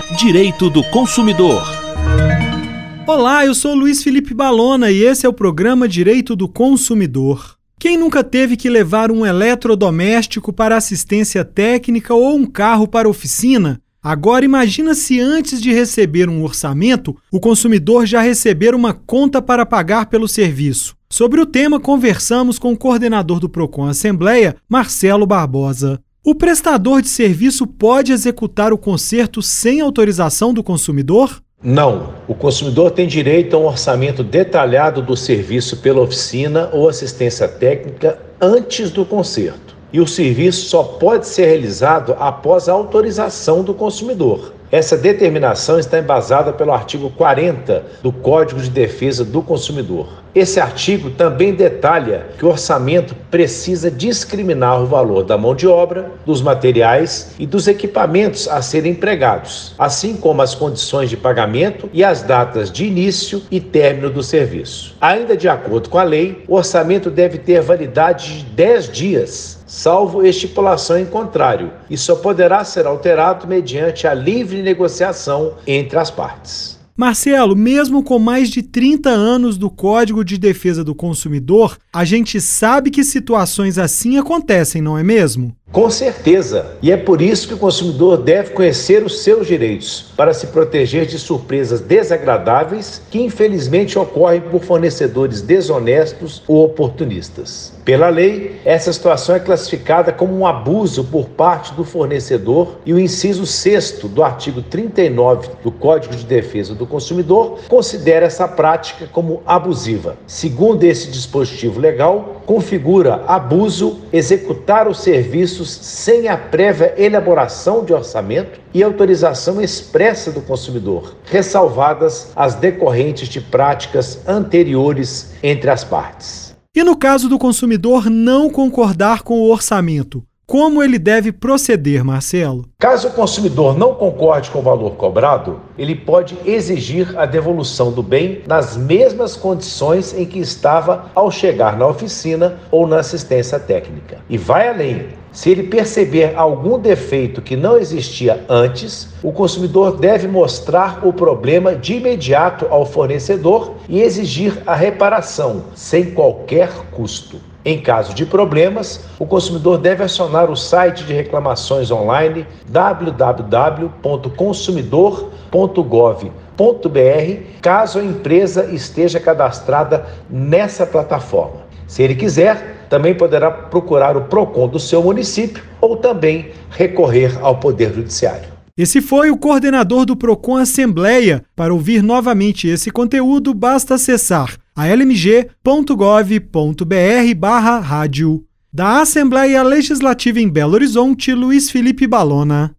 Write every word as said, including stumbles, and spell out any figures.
Direito do Consumidor. Olá, eu sou Luiz Felipe Balona e esse é o programa Direito do Consumidor. Quem nunca teve que levar um eletrodoméstico para assistência técnica ou um carro para oficina? Agora imagina se antes de receber um orçamento, o consumidor já receber uma conta para pagar pelo serviço. Sobre o tema, conversamos com o coordenador do Procon Assembleia, Marcelo Barbosa. O prestador de serviço pode executar o conserto sem autorização do consumidor? Não. O consumidor tem direito a um orçamento detalhado do serviço pela oficina ou assistência técnica antes do conserto. E o serviço só pode ser realizado após a autorização do consumidor. Essa determinação está embasada pelo artigo quarenta do Código de Defesa do Consumidor. Esse artigo também detalha que o orçamento precisa discriminar o valor da mão de obra, dos materiais e dos equipamentos a serem empregados, assim como as condições de pagamento e as datas de início e término do serviço. Ainda de acordo com a lei, o orçamento deve ter validade de dez dias, salvo estipulação em contrário, e só poderá ser alterado mediante a livre negociação entre as partes. Marcelo, mesmo com mais de trinta anos do Código de Defesa do Consumidor, a gente sabe que situações assim acontecem, não é mesmo? Com certeza, e é por isso que o consumidor deve conhecer os seus direitos, para se proteger de surpresas desagradáveis que infelizmente ocorrem por fornecedores desonestos ou oportunistas. Pela lei, essa situação é classificada como um abuso por parte do fornecedor e o inciso sexto do artigo trinta e nove do Código de Defesa do Consumidor considera essa prática como abusiva. Segundo esse dispositivo legal, configura abuso executar o serviço sem a prévia elaboração de orçamento e autorização expressa do consumidor, ressalvadas as decorrentes de práticas anteriores entre as partes. E no caso do consumidor não concordar com o orçamento, como ele deve proceder, Marcelo? Caso o consumidor não concorde com o valor cobrado, ele pode exigir a devolução do bem nas mesmas condições em que estava ao chegar na oficina ou na assistência técnica. E vai além. Se ele perceber algum defeito que não existia antes, o consumidor deve mostrar o problema de imediato ao fornecedor e exigir a reparação, sem qualquer custo. Em caso de problemas, o consumidor deve acionar o site de reclamações online w w w ponto consumidor ponto gov ponto b r, caso a empresa esteja cadastrada nessa plataforma. Se ele quiser, também poderá procurar o Procon do seu município ou também recorrer ao Poder Judiciário. Esse foi o coordenador do Procon Assembleia. Para ouvir novamente esse conteúdo, basta acessar a l m g ponto gov ponto b r barra rádio. Da Assembleia Legislativa em Belo Horizonte, Luiz Felipe Balona.